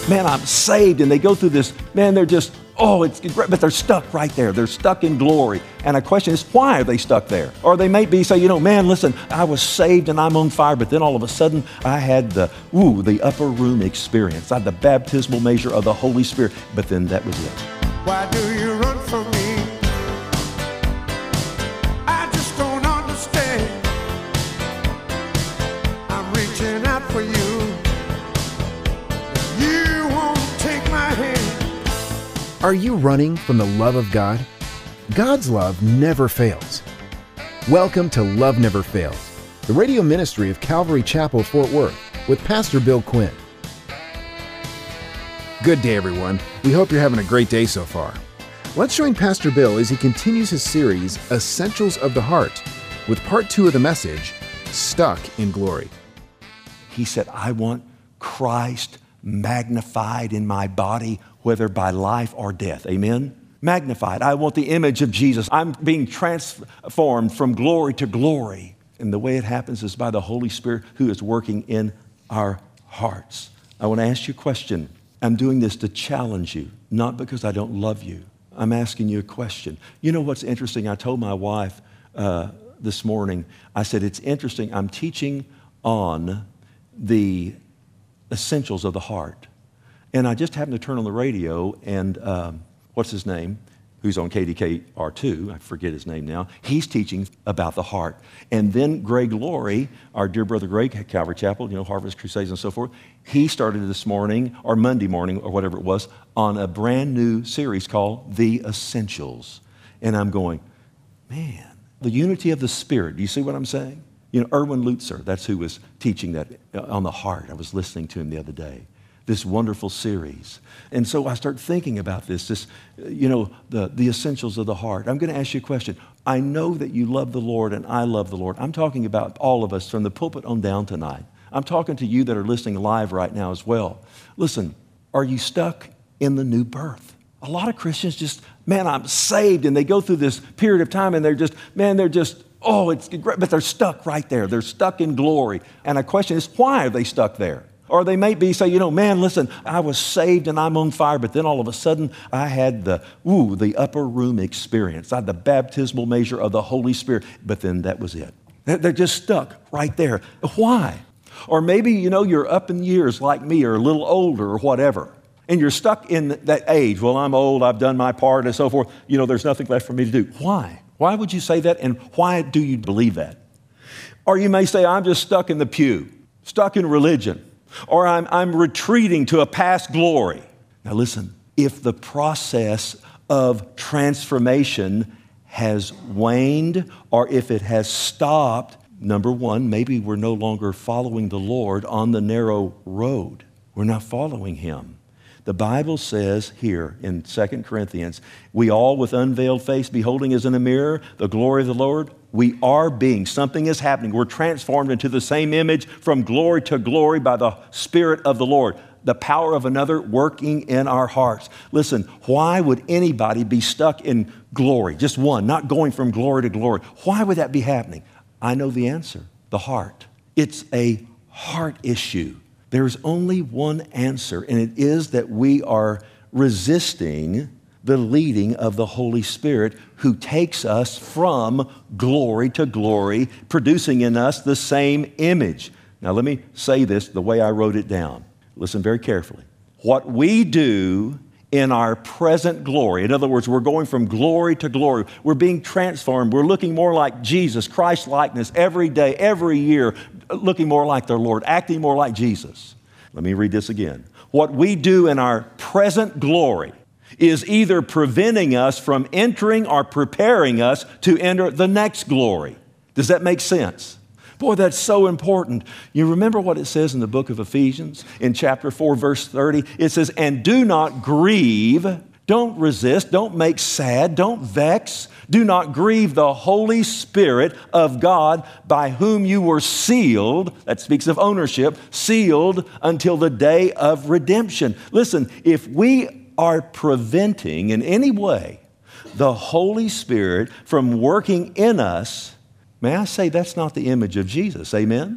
man, I'm saved, and they go through this, man, they're just, oh, it's great, but they're stuck right there. They're stuck in glory. And a question is, why are they stuck there? Or they may be say, you know, man, listen, I was saved and I'm on fire, but then all of a sudden I had the upper room experience. I had the baptismal measure of the Holy Spirit, but then that was it. Why do you run from me? I just don't understand. I'm reaching out for you. You won't take my hand. Are you running from the love of God? God's love never fails. Welcome to Love Never Fails, the radio ministry of Calvary Chapel, Fort Worth, with Pastor Bill Quinn. Good day, everyone. We hope you're having a great day so far. Let's join Pastor Bill as he continues his series, Essentials of the Heart, with part 2 of the message, Stuck in Glory. He said, I want Christ magnified in my body, whether by life or death. Amen? Magnified. I want the image of Jesus. I'm being transformed from glory to glory. And the way it happens is by the Holy Spirit who is working in our hearts. I want to ask you a question. I'm doing this to challenge you, not because I don't love you. I'm asking you a question. You know what's interesting? I told my wife this morning, I said, it's interesting. I'm teaching on the essentials of the heart. And I just happened to turn on the radio and what's his name? Who's on KDKR2, I forget his name now. He's teaching about the heart. And then Greg Laurie, our dear brother Greg at Calvary Chapel, you know, Harvest Crusades and so forth, he started this morning, or Monday morning, or whatever it was, on a brand new series called The Essentials. And I'm going, man, the unity of the Spirit. Do you see what I'm saying? You know, Erwin Lutzer, that's who was teaching that on the heart. I was listening to him the other day. This wonderful series. And so I start thinking about this, you know, the essentials of the heart. I'm going to ask you a question. I know that you love the Lord and I love the Lord. I'm talking about all of us from the pulpit on down tonight. I'm talking to you that are listening live right now as well. Listen, are you stuck in the new birth? A lot of Christians just, man, I'm saved, and they go through this period of time and they're just, oh, it's great, but they're stuck right there. They're stuck in glory. And a question is, why are they stuck there? Or they may be say, you know, man, listen, I was saved and I'm on fire, but then all of a sudden I had the upper room experience. I had the baptismal measure of the Holy Spirit, but then that was it. They're just stuck right there. Why? Or maybe, you know, you're up in years like me or a little older or whatever, and you're stuck in that age. Well, I'm old, I've done my part and so forth. You know, there's nothing left for me to do. Why? Why would you say that, and why do you believe that? Or you may say, I'm just stuck in the pew, stuck in religion. Or I'm retreating to a past glory. Now listen, if the process of transformation has waned or if it has stopped, number one, maybe we're no longer following the Lord on the narrow road. We're not following Him. The Bible says here in 2 Corinthians, we all with unveiled face beholding as in a mirror the glory of the Lord, we are being, something is happening. We're transformed into the same image from glory to glory by the Spirit of the Lord, the power of another working in our hearts. Listen, why would anybody be stuck in glory? Just one, not going from glory to glory. Why would that be happening? I know the answer, the heart. It's a heart issue. There's only one answer, and it is that we are resisting the leading of the Holy Spirit who takes us from glory to glory, producing in us the same image. Now, let me say this the way I wrote it down. Listen very carefully. What we do in our present glory, in other words, we're going from glory to glory. We're being transformed. We're looking more like Jesus, Christ likeness every day, every year, looking more like the Lord, acting more like Jesus. Let me read this again. What we do in our present glory is either preventing us from entering or preparing us to enter the next glory. Does that make sense? Boy, that's so important. You remember what it says in the book of Ephesians in chapter 4, verse 30? It says, and do not grieve, don't resist, don't make sad, don't vex, do not grieve the Holy Spirit of God by whom you were sealed, that speaks of ownership, sealed until the day of redemption. Listen, if we are preventing in any way the Holy Spirit from working in us, may I say that's not the image of Jesus, amen?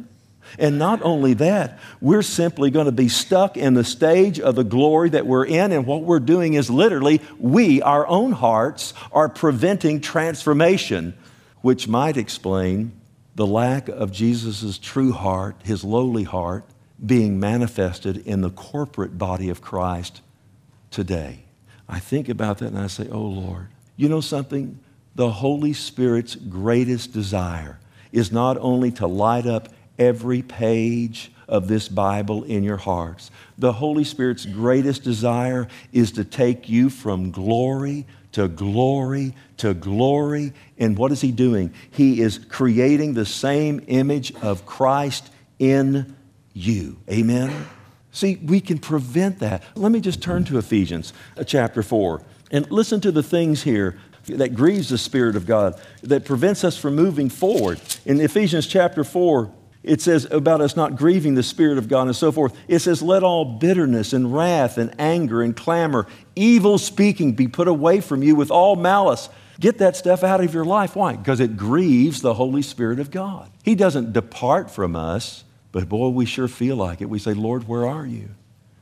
And not only that, we're simply going to be stuck in the stage of the glory that we're in, and what we're doing is literally our own hearts, are preventing transformation, which might explain the lack of Jesus' true heart, his lowly heart, being manifested in the corporate body of Christ today. I think about that and I say, oh Lord, you know something? The Holy Spirit's greatest desire is not only to light up every page of this Bible in your hearts. The Holy Spirit's greatest desire is to take you from glory to glory to glory. And what is he doing? He is creating the same image of Christ in you. Amen? See, we can prevent that. Let me just turn to Ephesians chapter 4 and listen to the things here that grieves the Spirit of God, that prevents us from moving forward. In Ephesians chapter 4, it says about us not grieving the Spirit of God and so forth. It says, let all bitterness and wrath and anger and clamor, evil speaking be put away from you with all malice. Get that stuff out of your life. Why? Because it grieves the Holy Spirit of God. He doesn't depart from us, but boy, we sure feel like it. We say, Lord, where are you?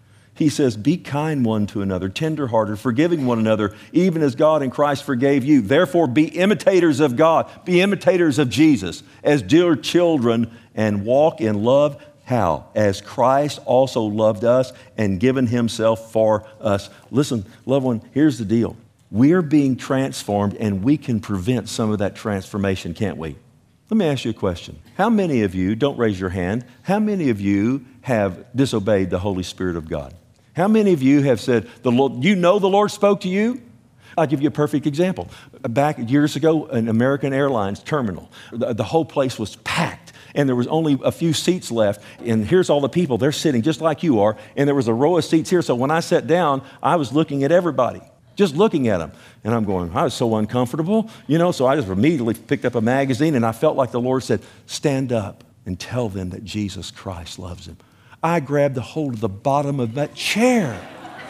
He says, be kind one to another, tenderhearted, forgiving one another, even as God in Christ forgave you. Therefore, be imitators of God, be imitators of Jesus, as dear children, and walk in love. How? As Christ also loved us and given himself for us. Listen, loved one, here's the deal. We're being transformed, and we can prevent some of that transformation, can't we? Let me ask you a question. How many of you, don't raise your hand, how many of you have disobeyed the Holy Spirit of God? How many of you have said, the Lord spoke to you? I'll give you a perfect example. Back years ago, an American Airlines terminal, the whole place was packed, and there was only a few seats left, and here's all the people. They're sitting just like you are, and there was a row of seats here, so when I sat down, I was looking at everybody, just looking at them, and I'm going, I was so uncomfortable, so I just immediately picked up a magazine, and I felt like the Lord said, stand up and tell them that Jesus Christ loves them. I grabbed a hold of the bottom of that chair.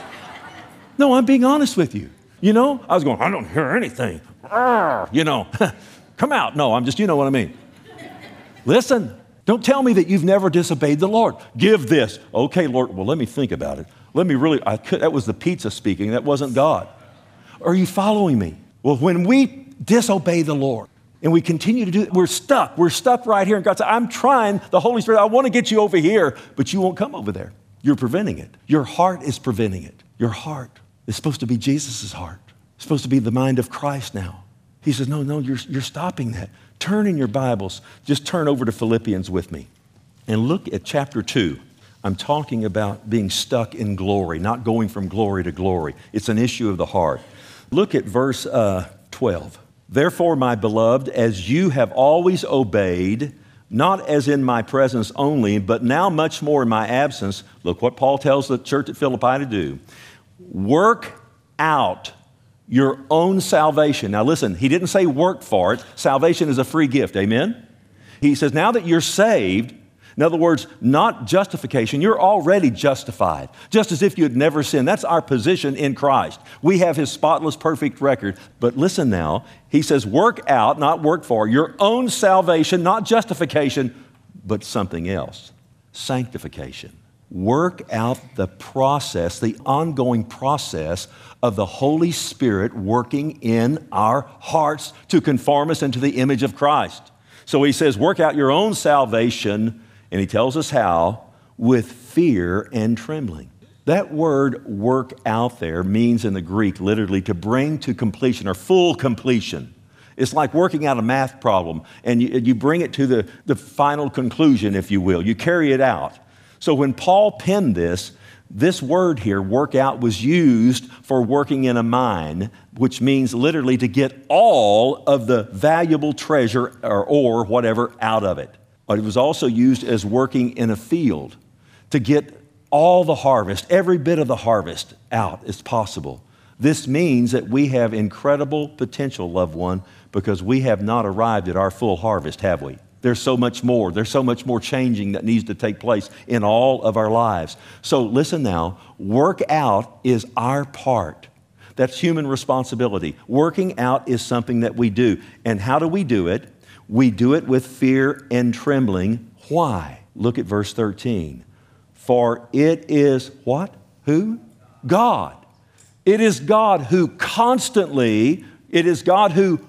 No, I'm being honest with you. I was going, I don't hear anything. Come out. No, I'm just, you know what I mean. Listen, don't tell me that you've never disobeyed the Lord. Give this. Okay, Lord, well, let me think about it. That was the pizza speaking. That wasn't God. Are you following me? Well, when we disobey the Lord, and we continue to do it, we're stuck. We're stuck right here. And God said, I'm trying, the Holy Spirit, I want to get you over here, but you won't come over there. You're preventing it. Your heart is preventing it. Your heart is supposed to be Jesus' heart. It's supposed to be the mind of Christ now. He says, no, you're stopping that. Turn in your Bibles. Just turn over to Philippians with me and look at chapter 2. I'm talking about being stuck in glory, not going from glory to glory. It's an issue of the heart. Look at verse 12. Therefore, my beloved, as you have always obeyed, not as in my presence only, but now much more in my absence, look what Paul tells the church at Philippi to do. Work out your own salvation. Now listen, he didn't say work for it. Salvation is a free gift, amen? He says now that you're saved, in other words, not justification. You're already justified, just as if you had never sinned. That's our position in Christ. We have his spotless, perfect record. But listen now, he says work out, not work for, your own salvation, not justification, but something else, sanctification. Work out the process, the ongoing process of the Holy Spirit working in our hearts to conform us into the image of Christ. So he says work out your own salvation. And he tells us how, with fear and trembling. That word work out there means in the Greek literally to bring to completion or full completion. It's like working out a math problem and you bring it to the final conclusion, if you will. You carry it out. So when Paul penned this word here, work out, was used for working in a mine, which means literally to get all of the valuable treasure or whatever out of it. But it was also used as working in a field to get all the harvest, every bit of the harvest out as possible. This means that we have incredible potential, loved one, because we have not arrived at our full harvest, have we? There's so much more. There's so much more changing that needs to take place in all of our lives. So listen now, work out is our part. That's human responsibility. Working out is something that we do. And how do we do it? We do it with fear and trembling. Why? Look at verse 13. For it is what? Who? God. It is God who constantly, it is God who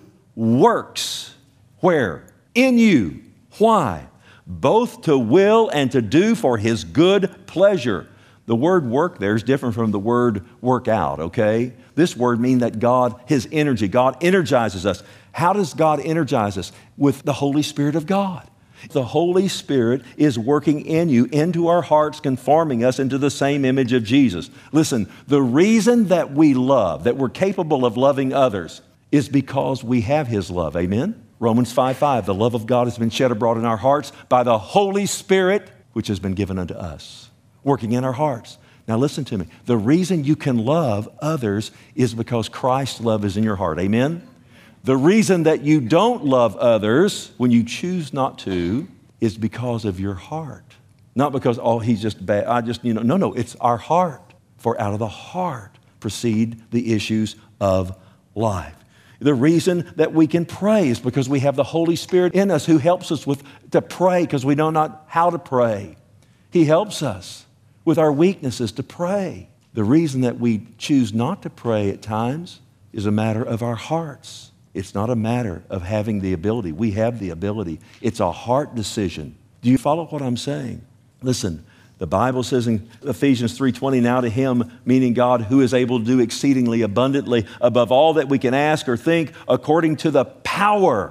works. Where? In you. Why? Both to will and to do for His good pleasure. The word work there is different from the word work out, okay? This word means that God, His energy, God energizes us. How does God energize us? With the Holy Spirit of God. The Holy Spirit is working in you, into our hearts, conforming us into the same image of Jesus. Listen, the reason that we love, that we're capable of loving others, is because we have His love. Amen? Romans 5:5, the love of God has been shed abroad in our hearts by the Holy Spirit, which has been given unto us, working in our hearts. Now listen to me. The reason you can love others is because Christ's love is in your heart. Amen? The reason that you don't love others when you choose not to is because of your heart. Not because, oh, he's just bad. No, it's our heart. For out of the heart proceed the issues of life. The reason that we can pray is because we have the Holy Spirit in us who helps us to pray because we know not how to pray. He helps us with our weaknesses to pray. The reason that we choose not to pray at times is a matter of our hearts. It's not a matter of having the ability. We have the ability. It's a heart decision. Do you follow what I'm saying? Listen, the Bible says in Ephesians 3:20, now to Him, meaning God, who is able to do exceedingly abundantly above all that we can ask or think, according to the power,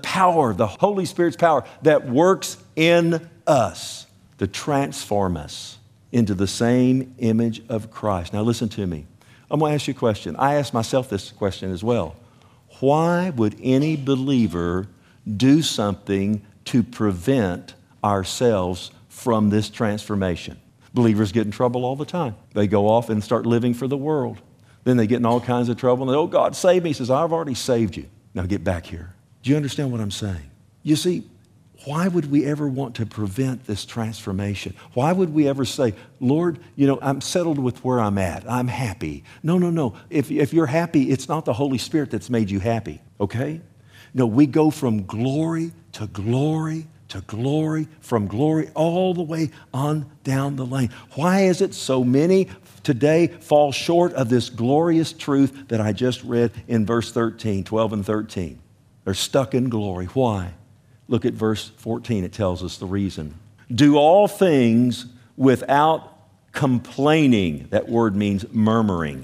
the Holy Spirit's power that works in us to transform us into the same image of Christ. Now listen to me. I'm going to ask you a question. I ask myself this question as well. Why would any believer do something to prevent ourselves from this transformation? Believers get in trouble all the time. They go off and start living for the world. Then they get in all kinds of trouble. And they, oh, God, save me. He says, I've already saved you. Now get back here. Do you understand what I'm saying? You see, why would we ever want to prevent this transformation? Why would we ever say, Lord, I'm settled with where I'm at. I'm happy. No. If you're happy, it's not the Holy Spirit that's made you happy, okay? No, we go from glory to glory to glory, from glory all the way on down the lane. Why is it so many today fall short of this glorious truth that I just read in verse 13, 12 and 13? They're stuck in glory. Why? Look at verse 14. It tells us the reason. Do all things without complaining. That word means murmuring.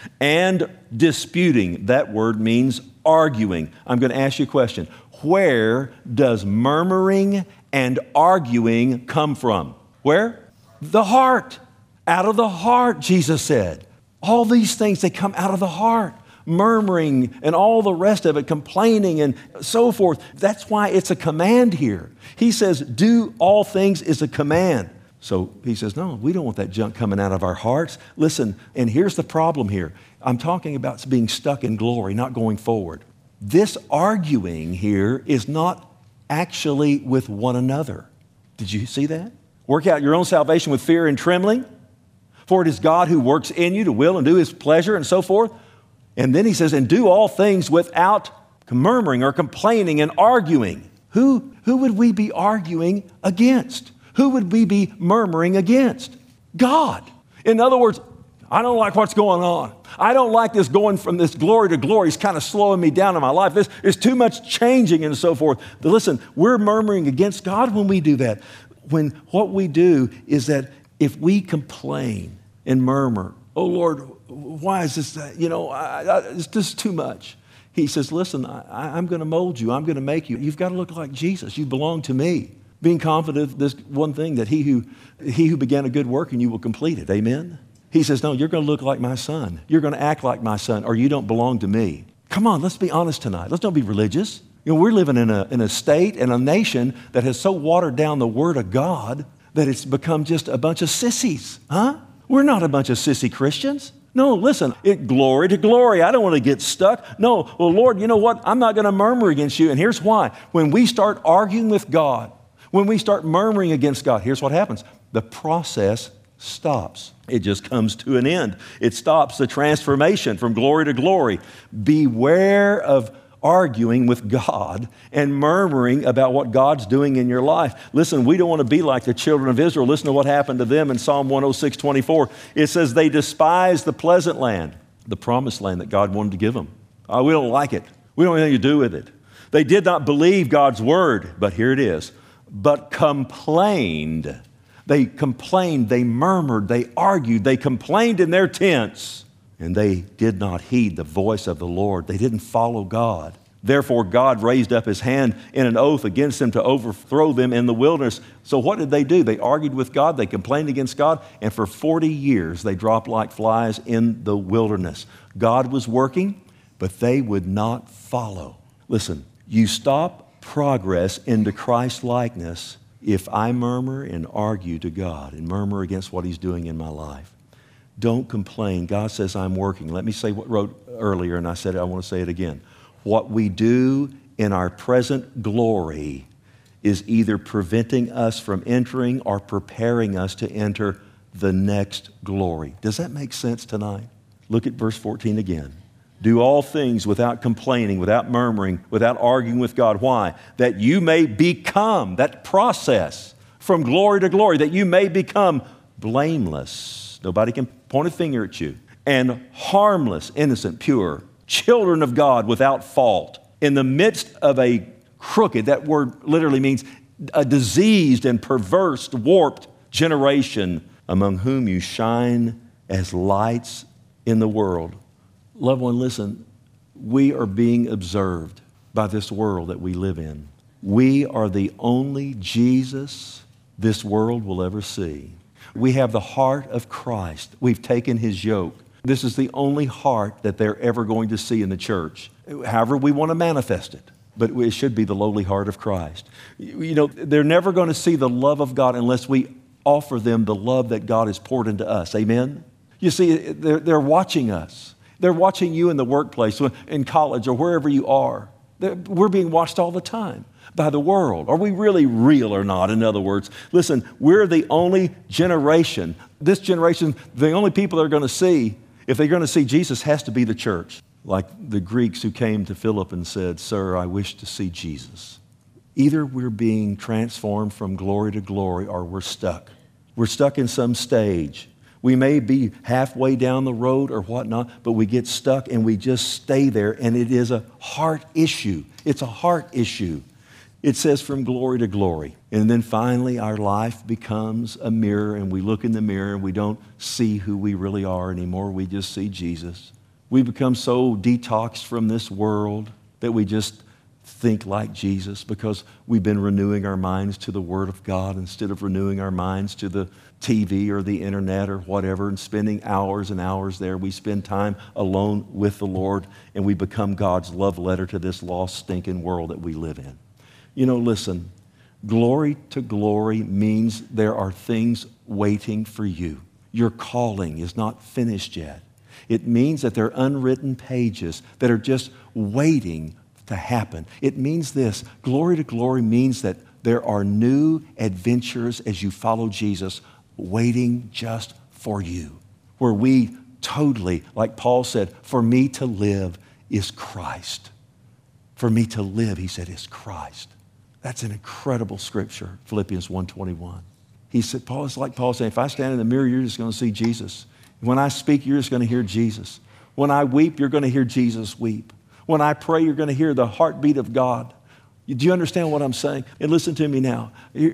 And disputing. That word means arguing. I'm going to ask you a question. Where does murmuring and arguing come from? Where? The heart. Out of the heart, Jesus said. All these things, they come out of the heart. Murmuring and all the rest of it, complaining and so forth. That's why it's a command here. He says, do all things is a command. So he says, no, we don't want that junk coming out of our hearts. Listen, and here's the problem here. I'm talking about being stuck in glory, not going forward. This arguing here is not actually with one another. Did you see that? Work out your own salvation with fear and trembling. For it is God who works in you to will and do His pleasure and so forth. And then he says, and do all things without murmuring or complaining and arguing. Who would we be arguing against? Who would we be murmuring against? God. In other words, I don't like what's going on. I don't like this going from this glory to glory. It's kind of slowing me down in my life. This is too much changing and so forth. But listen, we're murmuring against God when we do that. When what we do is that if we complain and murmur, oh Lord, why is this, it's just too much. He says, listen, I'm going to mold you. I'm going to make you. You've got to look like Jesus. You belong to me. Being confident of this one thing, that he who began a good work in you will complete it. Amen? He says, no, you're going to look like my son. You're going to act like my son, or you don't belong to me. Come on, let's be honest tonight. Let's don't be religious. We're living in a state and a nation that has so watered down the Word of God that it's become just a bunch of sissies. Huh? We're not a bunch of sissy Christians. No, listen, glory to glory. I don't want to get stuck. No, well, Lord, you know what? I'm not going to murmur against you. And here's why. When we start arguing with God, when we start murmuring against God, here's what happens. The process stops. It just comes to an end. It stops the transformation from glory to glory. Beware of arguing with God and murmuring about what God's doing in your life. Listen, we don't want to be like the children of Israel. Listen to what happened to them in Psalm 106:24. It says, they despised the pleasant land, the promised land that God wanted to give them. Oh, we don't like it. We don't have anything to do with it. They did not believe God's word, but here it is, but complained. They complained, they murmured, they argued, they complained in their tents, and they did not heed the voice of the Lord. They didn't follow God. Therefore, God raised up his hand in an oath against them to overthrow them in the wilderness. So what did they do? They argued with God, they complained against God, and for 40 years they dropped like flies in the wilderness. God was working, but they would not follow. Listen, you stop progress into Christ-likeness if I murmur and argue to God and murmur against what he's doing in my life. Don't complain. God says, I'm working. Let me say what I wrote earlier, and I said it, I want to say it again. What we do in our present glory is either preventing us from entering or preparing us to enter the next glory. Does that make sense tonight? Look at verse 14 again. Do all things without complaining, without murmuring, without arguing with God. Why? That you may become, that process from glory to glory, that you may become blameless. Nobody can point a finger at you. And harmless, innocent, pure, children of God without fault. In the midst of a crooked, that word literally means a diseased and perverse, warped generation, among whom you shine as lights in the world. Loved one, listen, we are being observed by this world that we live in. We are the only Jesus this world will ever see. We have the heart of Christ. We've taken his yoke. This is the only heart that they're ever going to see in the church. However, we want to manifest it, but it should be the lowly heart of Christ. You know, they're never going to see the love of God unless we offer them the love that God has poured into us. Amen? You see, they're watching us. They're watching you in the workplace, in college, or wherever you are. We're being watched all the time by the world. Are we really real or not? In other words, listen, we're the only generation. This generation, the only people they're going to see, if they're going to see Jesus, has to be the church. Like the Greeks who came to Philip and said, Sir, I wish to see Jesus. Either we're being transformed from glory to glory or we're stuck. We're stuck in some stage. We may be halfway down the road or whatnot, but we get stuck and we just stay there, and it is a heart issue. It's a heart issue. It says from glory to glory. And then finally our life becomes a mirror, and we look in the mirror and we don't see who we really are anymore. We just see Jesus. We become so detoxed from this world that we just think like Jesus because we've been renewing our minds to the Word of God instead of renewing our minds to the TV or the internet or whatever and spending hours and hours there. We spend time alone with the Lord, and we become God's love letter to this lost, stinking world that we live in. You know, listen, glory to glory means there are things waiting for you. Your calling is not finished yet. It means that there are unwritten pages that are just waiting to happen. It means this. Glory to glory means that there are new adventures as you follow Jesus waiting just for you, where we totally, like Paul said, for me to live is Christ. For me to live, he said, is Christ. That's an incredible scripture, Philippians 1:21. He said, it's like Paul saying, if I stand in the mirror, you're just going to see Jesus. When I speak, you're just going to hear Jesus. When I weep, you're going to hear Jesus weep. When I pray, you're going to hear the heartbeat of God. Do you understand what I'm saying? And listen to me now.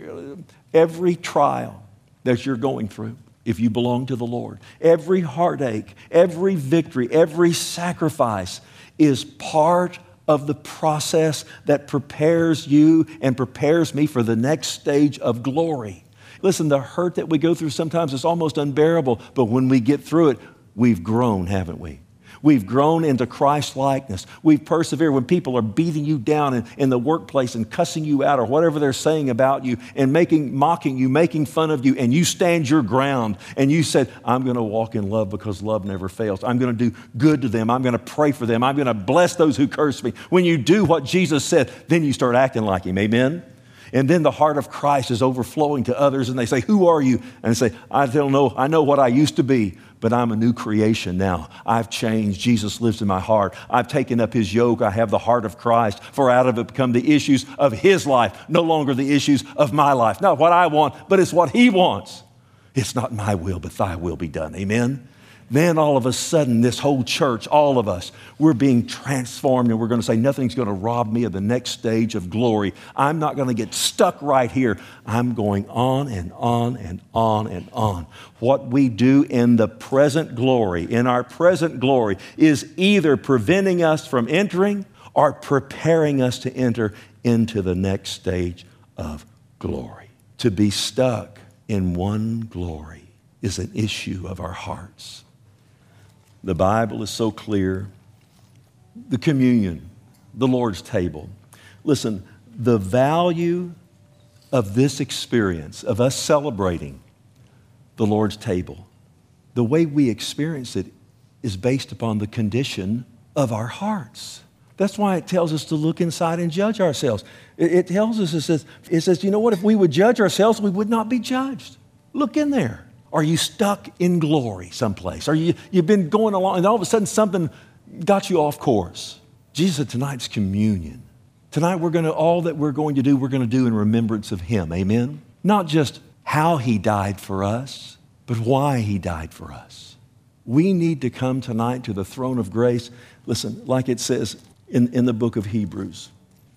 Every trial that you're going through, if you belong to the Lord, every heartache, every victory, every sacrifice is part of the process that prepares you and prepares me for the next stage of glory. Listen, the hurt that we go through sometimes is almost unbearable, but when we get through it, we've grown, haven't we? We've grown into Christ-likeness. We've persevered when people are beating you down in the workplace and cussing you out or whatever they're saying about you and mocking you, making fun of you, and you stand your ground and you said, I'm going to walk in love because love never fails. I'm going to do good to them. I'm going to pray for them. I'm going to bless those who curse me. When you do what Jesus said, then you start acting like him. Amen? And then the heart of Christ is overflowing to others, and they say, who are you? And they say, I don't know. I know what I used to be, but I'm a new creation now. I've changed. Jesus lives in my heart. I've taken up his yoke. I have the heart of Christ, for out of it become the issues of his life, no longer the issues of my life. Not what I want, but it's what he wants. It's not my will, but thy will be done. Amen? Then all of a sudden, this whole church, all of us, we're being transformed, and we're going to say, nothing's going to rob me of the next stage of glory. I'm not going to get stuck right here. I'm going on and on and on and on. What we do in the present glory, in our present glory, is either preventing us from entering or preparing us to enter into the next stage of glory. To be stuck in one glory is an issue of our hearts. The Bible is so clear. The communion, the Lord's table. Listen, the value of this experience, of us celebrating the Lord's table, the way we experience it is based upon the condition of our hearts. That's why it tells us to look inside and judge ourselves. It tells us, it says, you know what, if we would judge ourselves, we would not be judged. Look in there. Are you stuck in glory someplace? You've been going along and all of a sudden something got you off course? Jesus said, tonight's communion. Tonight all that we're going to do in remembrance of him. Amen? Not just how he died for us, but why he died for us. We need to come tonight to the throne of grace. Listen, like it says in the book of Hebrews.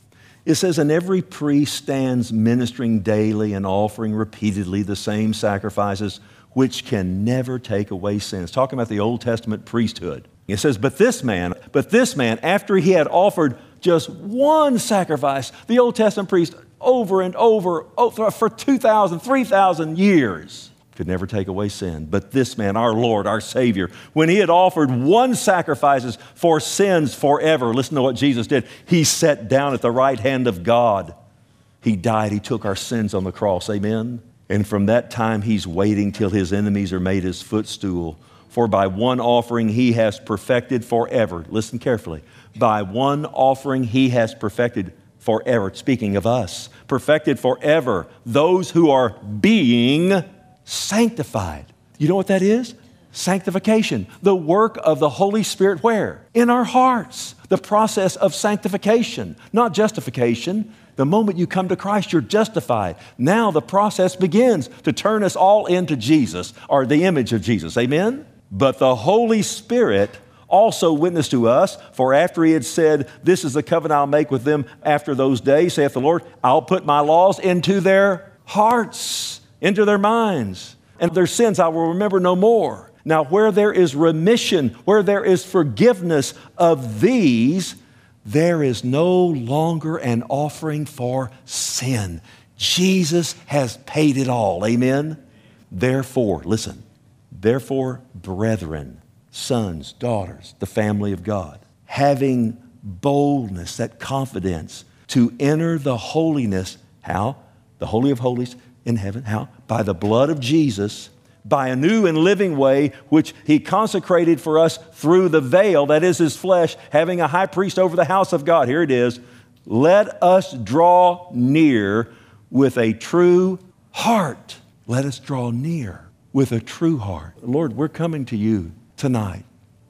It says, and every priest stands ministering daily and offering repeatedly the same sacrifices which can never take away sins. Talking about the Old Testament priesthood. It says, but this man, after he had offered just one sacrifice, the Old Testament priest over and over for 2,000, 3,000 years, could never take away sin. But this man, our Lord, our Savior, when he had offered one sacrifice for sins forever, listen to what Jesus did. He sat down at the right hand of God. He died. He took our sins on the cross. Amen? And from that time, he's waiting till his enemies are made his footstool. For by one offering, he has perfected forever. Listen carefully. By one offering, he has perfected forever. Speaking of us, perfected forever those who are being sanctified. You know what that is? Sanctification. The work of the Holy Spirit where? In our hearts. The process of sanctification, not justification. The moment you come to Christ, you're justified. Now the process begins to turn us all into Jesus, or the image of Jesus. Amen? But the Holy Spirit also witnessed to us, for after he had said, this is the covenant I'll make with them after those days, saith the Lord, I'll put my laws into their hearts, into their minds, and their sins I will remember no more. Now, where there is remission, where there is forgiveness of these, there is no longer an offering for sin. Jesus has paid it all. Amen? Therefore, listen, therefore, brethren, sons, daughters, the family of God, having boldness, that confidence to enter the holiness, how? The Holy of Holies in heaven, how? By the blood of Jesus, by a new and living way, which he consecrated for us through the veil, that is his flesh, having a high priest over the house of God. Here it is. Let us draw near with a true heart. Let us draw near with a true heart. Lord, we're coming to you tonight.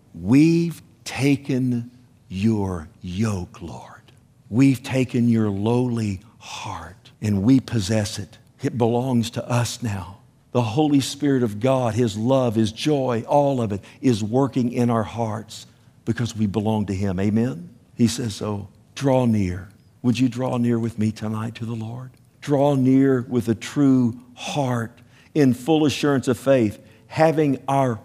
We've taken your yoke, Lord. We've taken your lowly heart, and we possess it. It belongs to us now. The Holy Spirit of God, his love, his joy, all of it is working in our hearts because we belong to him. Amen? He says, so draw near. Would you draw near with me tonight to the Lord? Draw near with a true heart in full assurance of faith, having our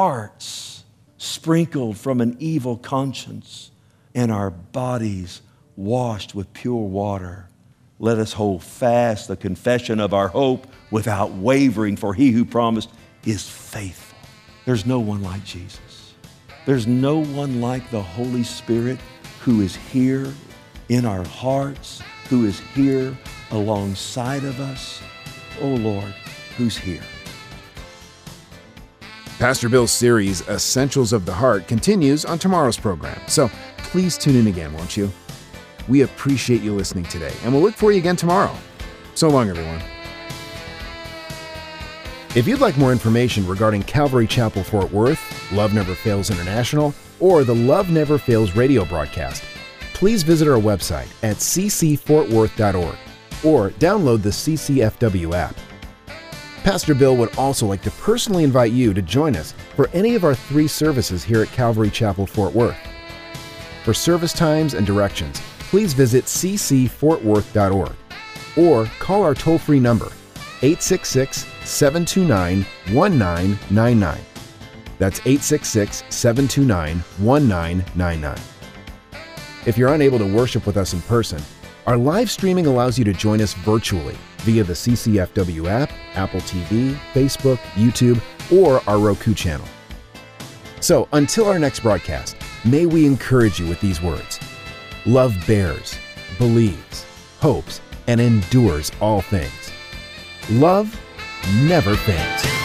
hearts sprinkled from an evil conscience and our bodies washed with pure water. Let us hold fast the confession of our hope without wavering, for he who promised is faithful. There's no one like Jesus. There's no one like the Holy Spirit who is here in our hearts, who is here alongside of us. Oh Lord, who's here? Pastor Bill's series, Essentials of the Heart, continues on tomorrow's program. So please tune in again, won't you? We appreciate you listening today, and we'll look for you again tomorrow. So long, everyone. If you'd like more information regarding Calvary Chapel Fort Worth, Love Never Fails International, or the Love Never Fails radio broadcast, please visit our website at ccfortworth.org or download the CCFW app. Pastor Bill would also like to personally invite you to join us for any of our 3 services here at Calvary Chapel Fort Worth. For service times and directions, please visit ccfortworth.org or call our toll-free number, 866-729-1999. That's 866-729-1999. If you're unable to worship with us in person, our live streaming allows you to join us virtually via the CCFW app, Apple TV, Facebook, YouTube, or our Roku channel. So until our next broadcast, may we encourage you with these words. Love bears, believes, hopes, and endures all things. Love never fails.